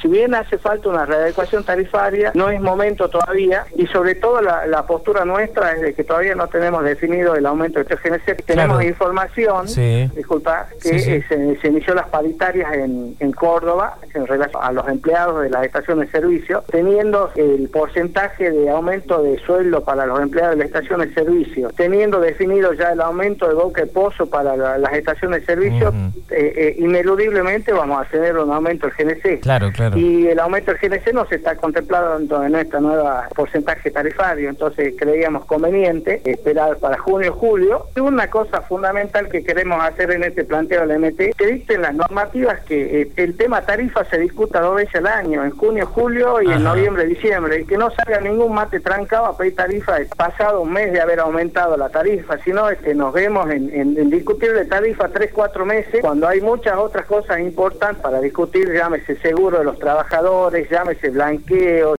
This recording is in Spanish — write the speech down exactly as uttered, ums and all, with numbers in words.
Si bien hace falta una readecuación tarifaria, no es momento todavía, y sobre todo la, la postura nuestra es de que todavía no tenemos definido el aumento de T G N C. Tenemos Claro. información, Sí. disculpa, que Sí, sí. eh, se, se inició las paritarias en, en Córdoba en relación a los empleados de las estaciones de servicio, teniendo el porcentaje de aumento de sueldo para los empleados de las estaciones de servicio, teniendo definido ya el aumento de boca y pozo para la, las estaciones de servicio, uh-huh. eh, eh, ineludiblemente vamos a tener un aumento del G N C. Claro, claro. Y el aumento del G N C no se está contemplado en esta nueva porcentaje tarifario, entonces creíamos conveniente esperar para junio, julio. Y una cosa fundamental que queremos hacer en este planteo del M T, que dicten las normativas que eh, el tema tarifa se discuta dos veces al año, en junio, julio y Ajá. en noviembre, diciembre, y que no salga ningún mate trancado a pedir tarifa pasado un mes de haber aumentado la tarifa, sino es que nos vemos en, en, en discutir de tarifa tres, cuatro meses, cuando hay muchas otras cosas importantes para discutir, llámese seguro de los trabajadores, llámese blanqueo,